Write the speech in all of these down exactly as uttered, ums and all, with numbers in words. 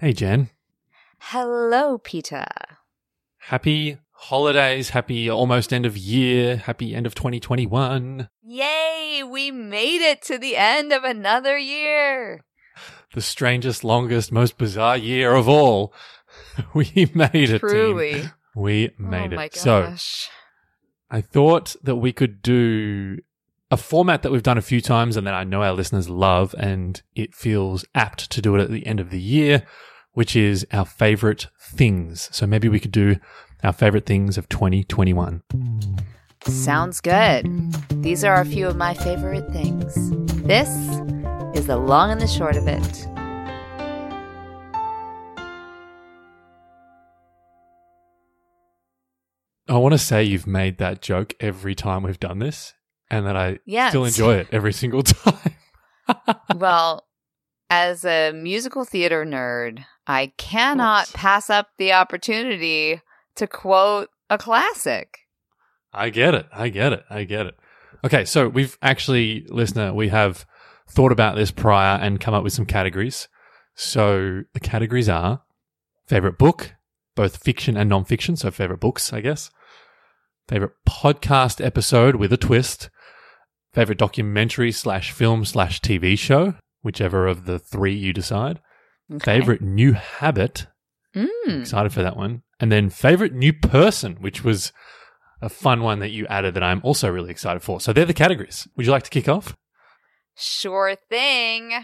Hey, Jen. Hello, Peter. Happy holidays. Happy almost end of year. Happy end of twenty twenty-one. Yay! We made it to the end of another year. The strangest, longest, most bizarre year of all. We made it, Truly. team. We made oh it. My So gosh. I thought that we could do a format that we've done a few times and that I know our listeners love, and it feels apt to do it at the end of the year, which is our favorite things. So maybe we could do our favorite things of twenty twenty-one. Sounds good. These are a few of my favorite things. This is the long and the short of it. I want to say you've made that joke every time we've done this, and that I Yes. still enjoy it every single time. Well, as a musical theater nerd, I cannot What? pass up the opportunity to quote a classic. I get it. I get it. I get it. Okay, so we've actually, listener, we have thought about this prior and come up with some categories. So the categories are favorite book, both fiction and non-fiction, so favorite books, I guess. Favorite podcast episode with a twist. Favorite documentary slash film slash T V show, whichever of the three you decide. Okay. Favorite new habit. Mm. Excited for that one. And then favorite new person, which was a fun one that you added that I'm also really excited for. So they're the categories. Would you like to kick off? Sure thing.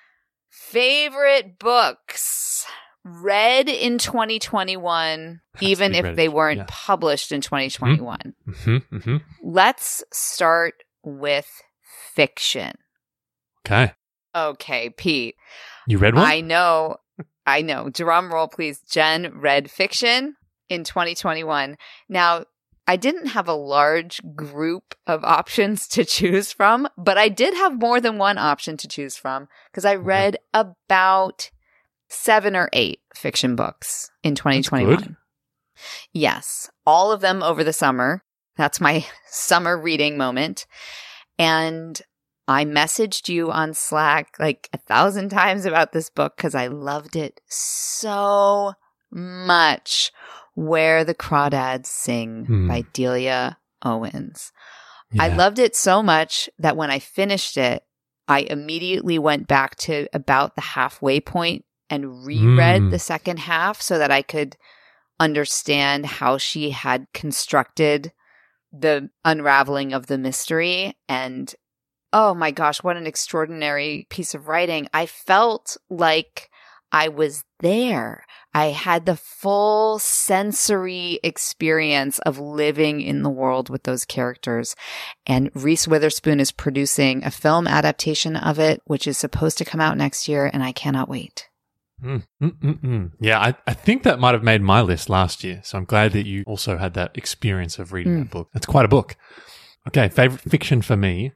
Favorite books read in twenty twenty-one, Has to even be if read, they weren't yeah. published in twenty twenty-one. Mm-hmm, mm-hmm. Let's start with fiction. Okay. Okay, Pete. You read one? I know, I know. Drum roll, please. Jen read fiction in twenty twenty-one. Now, I didn't have a large group of options to choose from, but I did have more than one option to choose from because I read about seven or eight fiction books in twenty twenty-one. That's good. Yes, all of them over the summer. That's my summer reading moment. And I messaged you on Slack like a thousand times about this book because I loved it so much. Where the Crawdads Sing Hmm. by Delia Owens. Yeah. I loved it so much that when I finished it, I immediately went back to about the halfway point and reread Mm. the second half so that I could understand how she had constructed the unraveling of the mystery. And oh my gosh, what an extraordinary piece of writing. I felt like I was there. I had the full sensory experience of living in the world with those characters. And Reese Witherspoon is producing a film adaptation of it, which is supposed to come out next year, and I cannot wait. Mm, mm, mm, mm. Yeah, I, I think that might have made my list last year. So I'm glad that you also had that experience of reading Mm. that book. That's quite a book. Okay, favorite fiction for me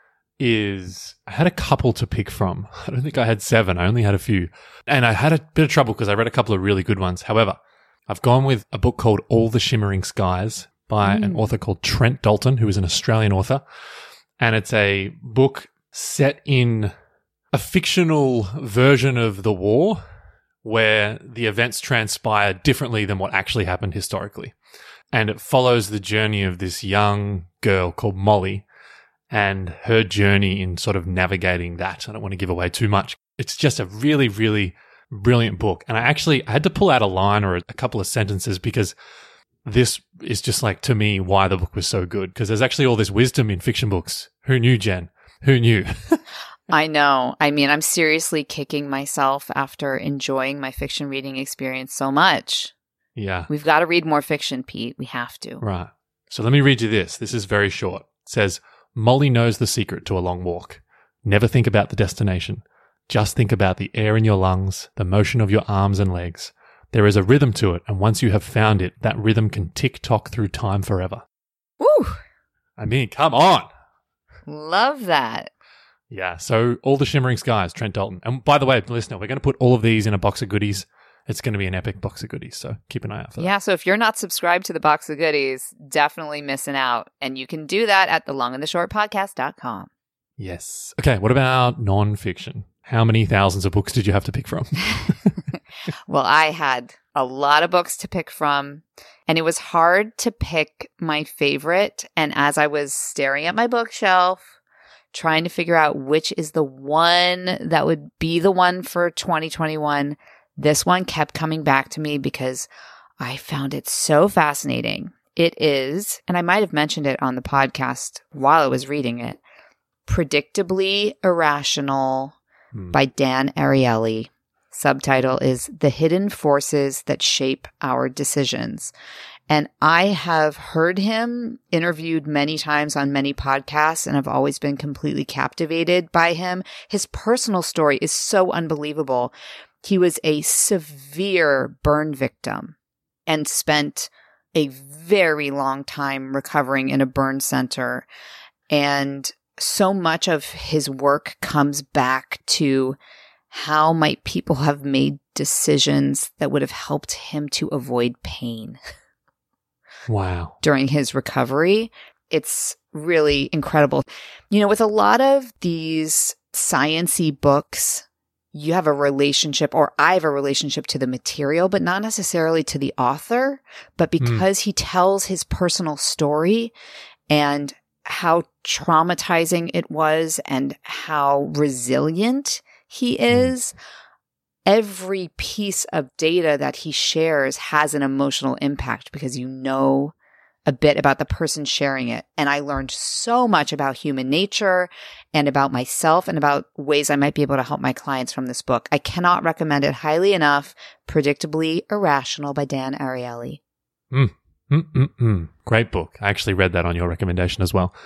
is I had a couple to pick from. I don't think I had seven. I only had a few. And I had a bit of trouble because I read a couple of really good ones. However, I've gone with a book called All the Shimmering Skies by Mm. an author called Trent Dalton, who is an Australian author. And it's a book set in a fictional version of the war where the events transpire differently than what actually happened historically. And it follows the journey of this young girl called Molly and her journey in sort of navigating that. I don't want to give away too much. It's just a really, really brilliant book. And I actually I had to pull out a line or a couple of sentences because this is just like, to me, why the book was so good. Because there's actually all this wisdom in fiction books. Who knew, Jen? Who knew? I know. I mean, I'm seriously kicking myself after enjoying my fiction reading experience so much. Yeah. We've got to read more fiction, Pete. We have to. Right. So let me read you this. This is very short. It says, Molly knows the secret to a long walk. Never think about the destination. Just think about the air in your lungs, the motion of your arms and legs. There is a rhythm to it, and once you have found it, that rhythm can tick-tock through time forever. Woo! I mean, come on. Love that. Yeah, so All the Shimmering Skies, Trent Dalton. And by the way, listener, we're going to put all of these in a box of goodies. It's going to be an epic box of goodies, so keep an eye out for that. Yeah, so if you're not subscribed to the box of goodies, definitely missing out. And you can do that at the long and the short podcast dot com. Yes. Okay, what about non-fiction? How many thousands of books did you have to pick from? Well, I had a lot of books to pick from, and it was hard to pick my favorite. And as I was staring at my bookshelf, trying to figure out which is the one that would be the one for twenty twenty-one, this one kept coming back to me because I found it so fascinating. It is, and I might have mentioned it on the podcast while I was reading it, Predictably Irrational hmm. by Dan Ariely. Subtitle is The Hidden Forces That Shape Our Decisions. And I have heard him interviewed many times on many podcasts and have always been completely captivated by him. His personal story is so unbelievable. He was a severe burn victim and spent a very long time recovering in a burn center. And so much of his work comes back to how might people have made decisions that would have helped him to avoid pain. Wow. During his recovery. It's really incredible. You know, with a lot of these science-y books, you have a relationship, or I have a relationship to the material, but not necessarily to the author. But because mm. he tells his personal story and how traumatizing it was and how resilient he is, mm. every piece of data that he shares has an emotional impact because you know a bit about the person sharing it. And I learned so much about human nature and about myself and about ways I might be able to help my clients from this book. I cannot recommend it highly enough. Predictably Irrational by Dan Ariely. Mm. Mm-mm-mm. Great book. I actually read that on your recommendation as well.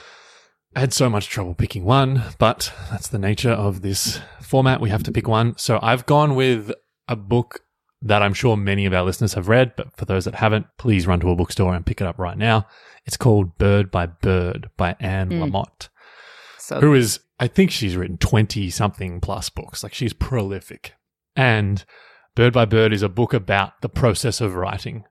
I had so much trouble picking one, but that's the nature of this format. We have to pick one. So I've gone with a book that I'm sure many of our listeners have read, but for those that haven't, please run to a bookstore and pick it up right now. It's called Bird by Bird by Anne mm. Lamott, so who is, I think she's written twenty-something plus books. Like, she's prolific. And Bird by Bird is a book about the process of writing.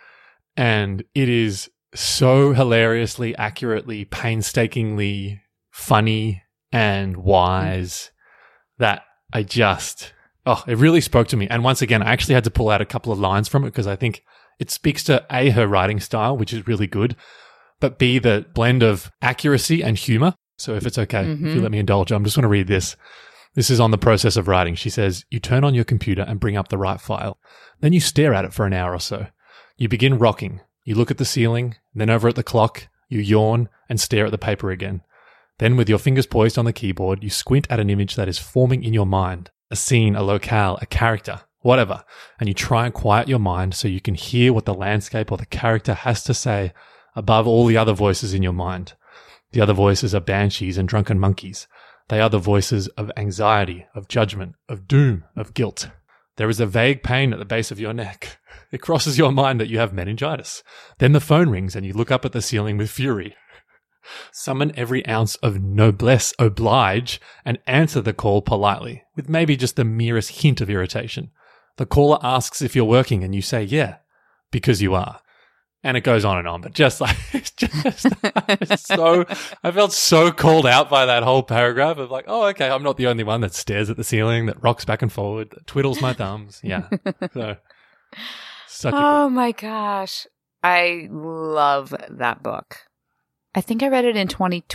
And it is so hilariously, accurately, painstakingly funny and wise that I just, oh, it really spoke to me. And once again, I actually had to pull out a couple of lines from it because I think it speaks to A, her writing style, which is really good, but B, the blend of accuracy and humor. So if it's okay, mm-hmm. if you let me indulge, I'm just going to read this. This is on the process of writing. She says, you turn on your computer and bring up the right file. Then you stare at it for an hour or so. You begin rocking. You look at the ceiling, then over at the clock, you yawn and stare at the paper again. Then with your fingers poised on the keyboard, you squint at an image that is forming in your mind, a scene, a locale, a character, whatever, and you try and quiet your mind so you can hear what the landscape or the character has to say above all the other voices in your mind. The other voices are banshees and drunken monkeys. They are the voices of anxiety, of judgment, of doom, of guilt. There is a vague pain at the base of your neck. It crosses your mind that you have meningitis. Then the phone rings and you look up at the ceiling with fury. Summon every ounce of noblesse oblige and answer the call politely, with maybe just the merest hint of irritation. The caller asks if you're working and you say, yeah, because you are. And it goes on and on, but just like, it's just it's so, I felt so called out by that whole paragraph of like, oh, okay, I'm not the only one that stares at the ceiling, that rocks back and forward, that twiddles my thumbs. Yeah. So, such a oh my gosh. I love that book. I think I read it in twenty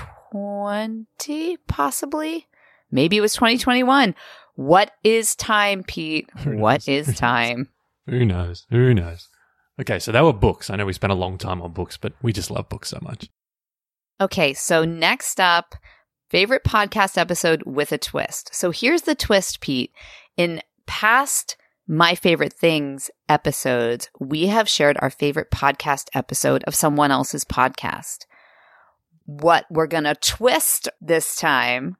twenty, possibly. Maybe it was twenty twenty-one. What is time, Pete? What is time? Who knows? Who knows? Okay, so that were books. I know we spent a long time on books, but we just love books so much. Okay, so next up, favorite podcast episode with a twist. So here's the twist, Pete. In past My Favorite Things episodes, we have shared our favorite podcast episode of someone else's podcast. What we're going to twist this time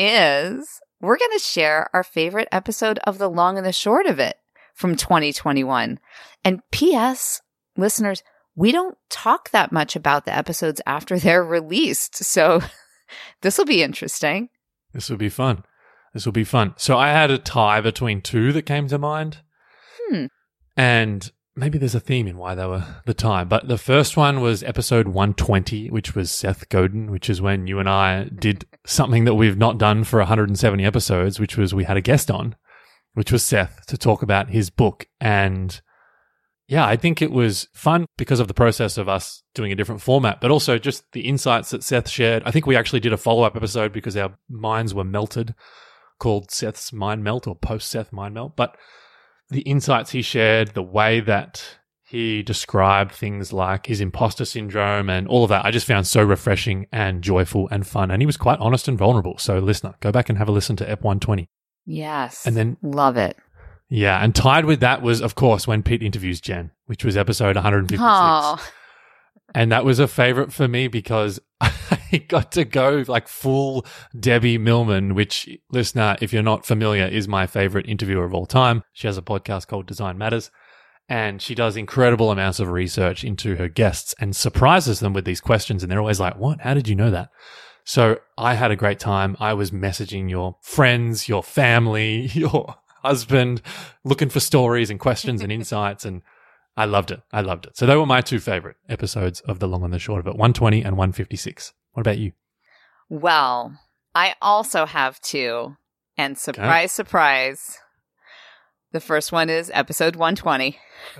is we're going to share our favorite episode of The Long and the Short of It from twenty twenty-one. And P S, listeners, we don't talk that much about the episodes after they're released. So this will be interesting. This will be fun. This will be fun. So I had a tie between two that came to mind. Hmm. And maybe there's a theme in why they were the tie. But the first one was episode one twenty, which was Seth Godin, which is when you and I did something that we've not done for one hundred seventy episodes, which was we had a guest on. which was Seth, to talk about his book. And yeah, I think it was fun because of the process of us doing a different format, but also just the insights that Seth shared. I think we actually did a follow-up episode because our minds were melted, called Seth's Mind Melt or Post-Seth Mind Melt. But the insights he shared, the way that he described things like his imposter syndrome and all of that, I just found so refreshing and joyful and fun. And he was quite honest and vulnerable. So listener, go back and have a listen to Ep one twenty. Yes. And then love it. Yeah, and tied with that was, of course, when Pete interviews Jen, which was episode one fifty-six. Aww. And that was a favorite for me because I got to go like full Debbie Millman, which, listener, if you're not familiar, is my favorite interviewer of all time. She has a podcast called Design Matters, and she does incredible amounts of research into her guests and surprises them with these questions. And they're always like, what? How did you know that? So I had a great time. I was messaging your friends, your family, your husband, looking for stories and questions and insights, and I loved it. I loved it. So they were my two favorite episodes of The Long and the Short of It, one twenty and one fifty-six. What about you? Well, I also have two, and surprise, okay. surprise, the first one is episode one twenty.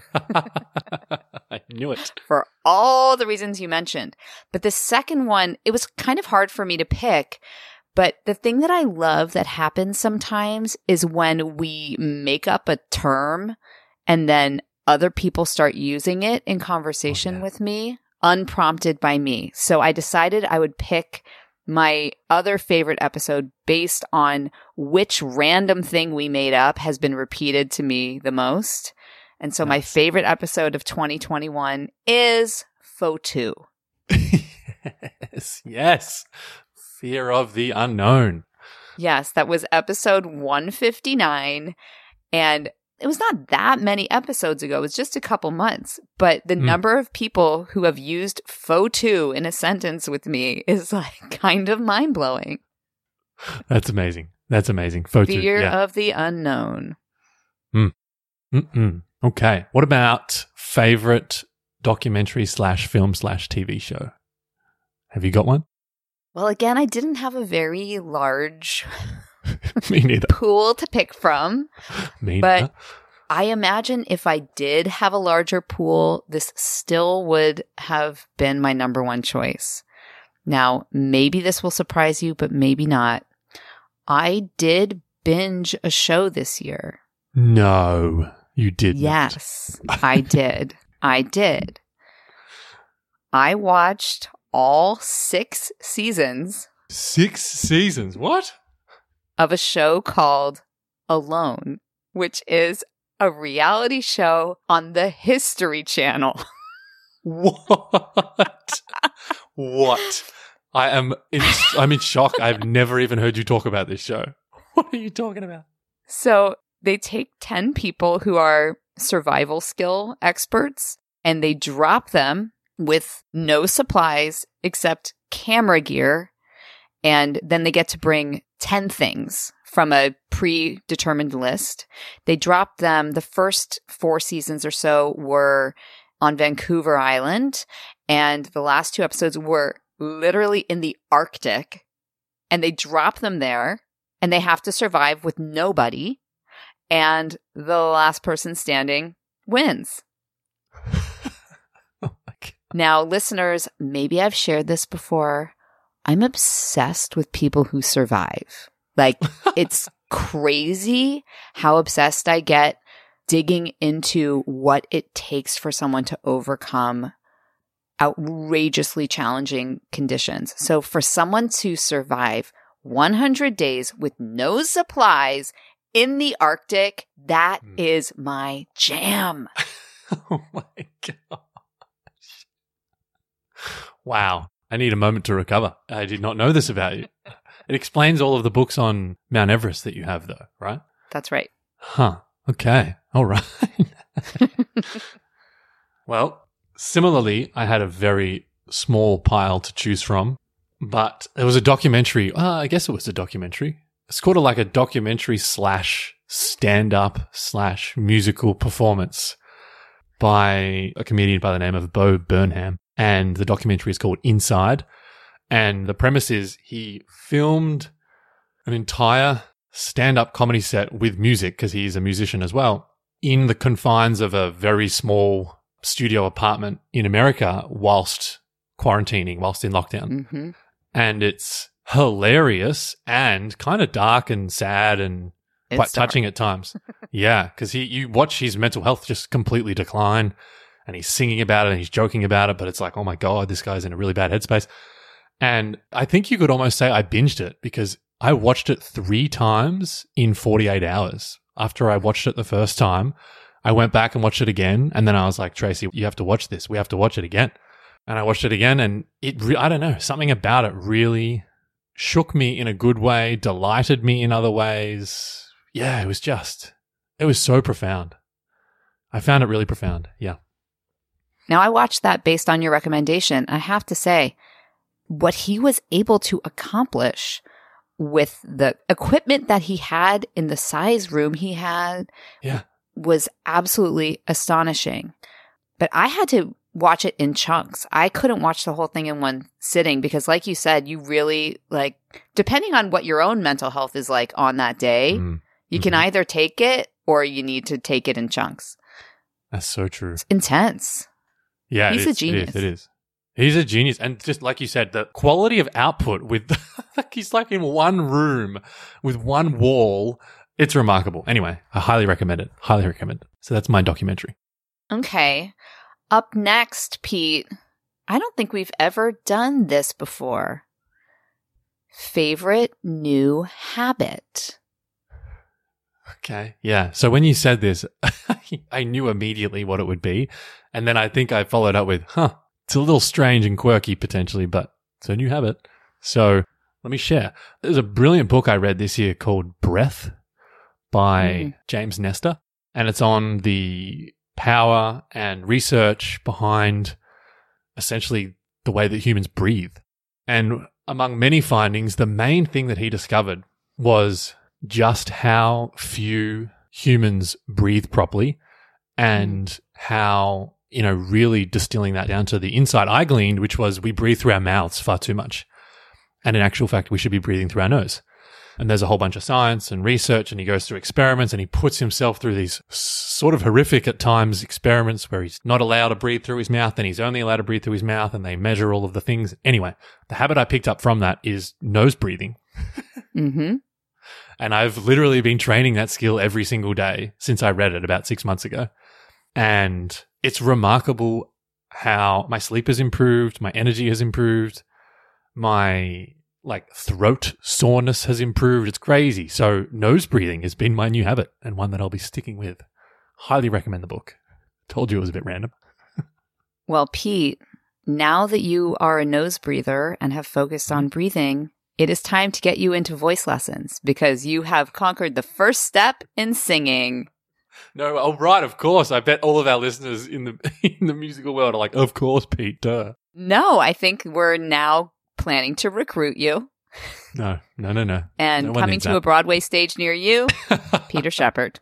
I knew it. For all the reasons you mentioned. But the second one, it was kind of hard for me to pick. But the thing that I love that happens sometimes is when we make up a term and then other people start using it in conversation oh, yeah. with me, unprompted by me. So I decided I would pick my other favorite episode based on which random thing we made up has been repeated to me the most. And so nice. My favorite episode of twenty twenty-one is Photo. Yes, yes. Fear of the unknown. Yes, that was episode one fifty-nine. And it was not that many episodes ago. It was just a couple months. But the mm. number of people who have used photo in a sentence with me is like kind of mind-blowing. That's amazing. That's amazing. Photo. Fear yeah. of the unknown. Mm. Mm-mm. Okay. What about favorite documentary slash film slash T V show? Have you got one? Well, again, I didn't have a very large Me neither. pool to pick from. Me but neither. I imagine if I did have a larger pool, this still would have been my number one choice. Now, maybe this will surprise you, but maybe not. I did binge a show this year. No, you didn't. Yes, I did. I did. I watched all six seasons. Six seasons? What? Of a show called Alone, which is a reality show on the History Channel. What? What? I am in, I'm in shock. I've never even heard you talk about this show. What are you talking about? So they take ten people who are survival skill experts and they drop them with no supplies except camera gear. And then they get to bring ten things from a predetermined list. They drop them. The first four seasons or so were on Vancouver Island. And the last two episodes were literally in the Arctic. And they drop them there. And they have to survive with nobody. And the last person standing wins. Oh my God. Now, listeners, maybe I've shared this before. I'm obsessed with people who survive. Like, it's crazy how obsessed I get digging into what it takes for someone to overcome outrageously challenging conditions. So for someone to survive one hundred days with no supplies in the Arctic, that mm. is my jam. Oh my gosh. Wow. I need a moment to recover. I did not know this about you. It explains all of the books on Mount Everest that you have, though, right? That's right. Huh. Okay. All right. Well, similarly, I had a very small pile to choose from, but there was a documentary. Uh, I guess it was a documentary. It's called a, like a documentary slash stand-up slash musical performance by a comedian by the name of Bo Burnham. And the documentary is called Inside. And the premise is he filmed an entire stand-up comedy set with music, because he's a musician as well, in the confines of a very small studio apartment in America whilst quarantining, whilst in lockdown. Mm-hmm. And it's hilarious and kind of dark and sad and It's quite dark. touching at times. Yeah, because he you watch his mental health just completely decline, and he's singing about it and he's joking about it, but it's like, oh my God, this guy's in a really bad headspace. And I think you could almost say I binged it, because I watched it three times in forty-eight hours. After I watched it the first time, I went back and watched it again, and then I was like, Tracy, you have to watch this. We have to watch it again. And I watched it again, and it re- I don't know, something about it really shook me in a good way, delighted me in other ways. Yeah, it was just, it was so profound. I found it really profound. Yeah. Now, I watched that based on your recommendation. I have to say, what he was able to accomplish with the equipment that he had in the size room he had Yeah. was absolutely astonishing. But I had to watch it in chunks. I couldn't watch the whole thing in one sitting because, like you said, you really, like, depending on what your own mental health is like on that day, Mm. you can Mhm. either take it or you need to take it in chunks. That's so true. It's intense. Yeah, He's it a is, genius. It is, it is. He's a genius. And just like you said, the quality of output with, like, he's like in one room with one wall. It's remarkable. Anyway, I highly recommend it. Highly recommend it. So that's my documentary. Okay. Up next, Pete, I don't think we've ever done this before. Favorite new habit. Okay. Yeah. So when you said this, I knew immediately what it would be. And then I think I followed up with, huh, it's a little strange and quirky potentially, but it's a new habit. So let me share. There's a brilliant book I read this year called Breath by Mm. James Nestor. And it's on the power and research behind essentially the way that humans breathe. And among many findings, the main thing that he discovered was just how few humans breathe properly, and how, you know, really distilling that down to the insight I gleaned, which was we breathe through our mouths far too much. And in actual fact, we should be breathing through our nose. And there's a whole bunch of science and research, and he goes through experiments, and he puts himself through these sort of horrific at times experiments where he's not allowed to breathe through his mouth, and he's only allowed to breathe through his mouth, and they measure all of the things. Anyway, the habit I picked up from that is nose breathing. Mm-hmm. And I've literally been training that skill every single day since I read it about six months ago. And it's remarkable how my sleep has improved, my energy has improved, my like throat soreness has improved. It's crazy. So nose breathing has been my new habit, and one that I'll be sticking with. Highly recommend the book. Told you it was a bit random. Well, Pete, now that you are a nose breather and have focused on breathing, it is time to get you into voice lessons because you have conquered the first step in singing. No, oh right, of course. I bet all of our listeners in the in the musical world are like, of course, Pete, duh. No, I think we're now planning to recruit you. No, no, no, no. And No one coming needs to that. a Broadway stage near you, Peter Shepard.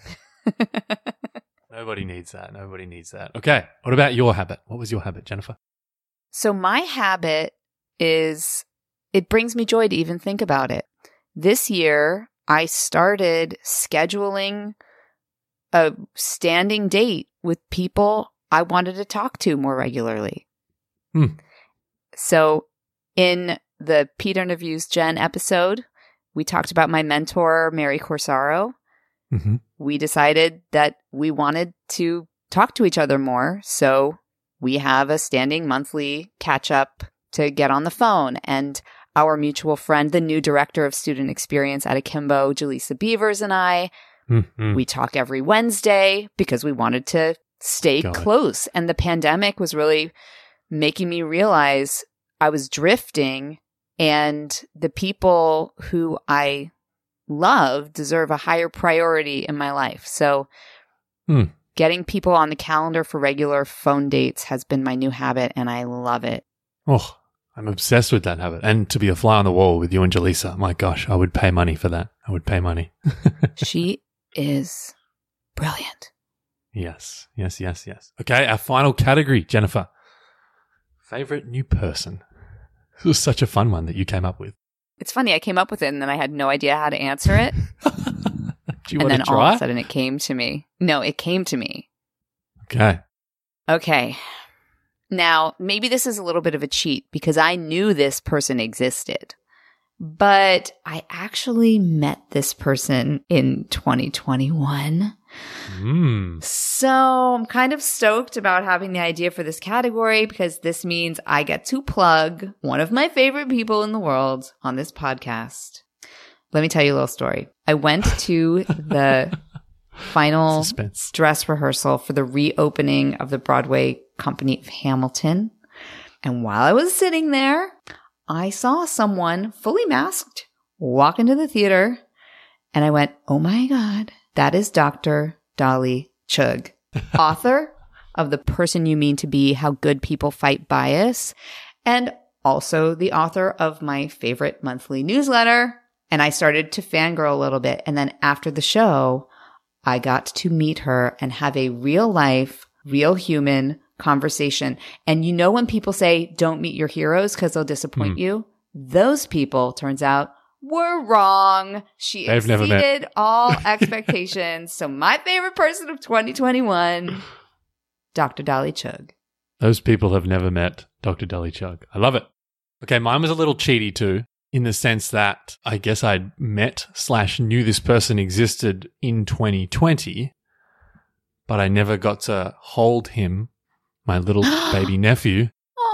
Nobody needs that. Nobody needs that. Okay. What about your habit? What was your habit, Jennifer? So my habit is, it brings me joy to even think about it. This year, I started scheduling a standing date with people I wanted to talk to more regularly. Hmm. So in the Pete Interviews Jen episode, we talked about my mentor, Mary Corsaro. Mm-hmm. We decided that we wanted to talk to each other more. So we have a standing monthly catch up to get on the phone. And our mutual friend, the new director of student experience at Akimbo, Jaleesa Beavers, and I, Mm-hmm. we talk every Wednesday because we wanted to stay Got it. close. And the pandemic was really making me realize I was drifting, and the people who I love deserve a higher priority in my life. So Hmm. getting people on the calendar for regular phone dates has been my new habit, and I love it. Oh, I'm obsessed with that habit. And to be a fly on the wall with you and Jaleesa, my gosh, I would pay money for that. I would pay money. She is brilliant. Yes, yes, yes, yes. Okay, our final category, Jennifer. Favorite new person. This was such a fun one that you came up with. It's funny, I came up with it and then I had no idea how to answer it. Do you and want then to try? all of a sudden it came to me. No, it came to me. Okay. Okay. Now, maybe this is a little bit of a cheat because I knew this person existed. But I actually met this person in twenty twenty-one. Mm. So I'm kind of stoked about having the idea for this category because this means I get to plug one of my favorite people in the world on this podcast. Let me tell you a little story. I went to the final Suspense. dress rehearsal for the reopening of the Broadway company of Hamilton. And while I was sitting there, I saw someone fully masked walk into the theater, and I went, oh my God, that is Doctor Dolly Chugh, author of The Person You Mean to Be, How Good People Fight Bias, and also the author of my favorite monthly newsletter. And I started to fangirl a little bit. And then after the show, I got to meet her and have a real life, real human conversation. And you know when people say, don't meet your heroes because they'll disappoint Mm. you? Those people, turns out, were wrong. She They've never met. exceeded all expectations. So my favorite person of twenty twenty-one, Doctor Dolly Chugh. Those people have never met Doctor Dolly Chugh. I love it. Okay, mine was a little cheaty too, in the sense that I guess I'd met slash knew this person existed in twenty twenty, but I never got to hold him, my little baby nephew,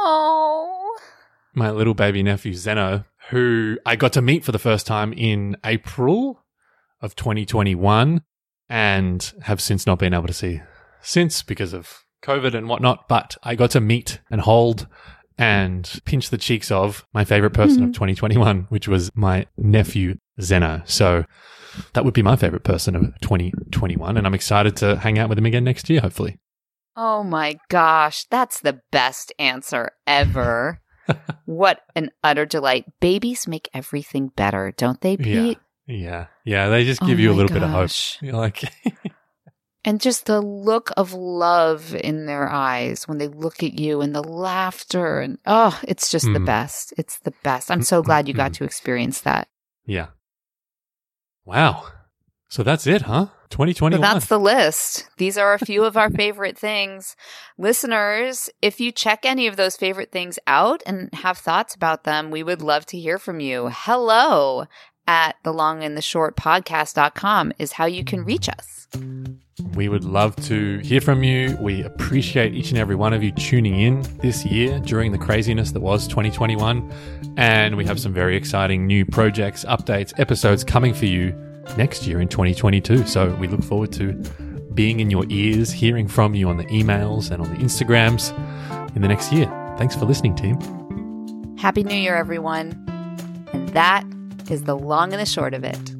Oh. my little baby nephew Zeno, who I got to meet for the first time in April of twenty twenty-one and have since not been able to see since because of COVID and whatnot. But I got to meet and hold and pinch the cheeks of my favorite person Mm-hmm. of twenty twenty-one, which was my nephew Zeno. So that would be my favorite person of twenty twenty-one. And I'm excited to hang out with him again next year, hopefully. Oh my gosh, that's the best answer ever. What an utter delight. Babies make everything better, don't they, Pete? Yeah. Yeah. Yeah. They just give Oh you a my little bit of hope. gosh. You're like, And just the look of love in their eyes when they look at you and the laughter. And oh, it's just the Mm. best. It's the best. I'm so glad you got to experience that. yeah. Wow. So that's it, huh? twenty So twenty-one. that's the list. These are a few of our favorite things. Listeners, if you check any of those favorite things out and have thoughts about them, we would love to hear from you. Hello at the long and the short podcast dot com is how you can reach us. We would love to hear from you. We appreciate each and every one of you tuning in this year during the craziness that was twenty twenty-one. And we have some very exciting new projects, updates, episodes coming for you next year in twenty twenty-two. So we look forward to being in your ears, hearing from you on the emails and on the Instagrams in the next year. Thanks for listening, team. Happy New Year, everyone. And that is the long and the short of it.